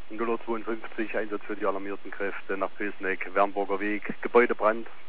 052 Einsatz für die alarmierten Kräfte nach Köseneck, Wernburger Weg, Gebäudebrand.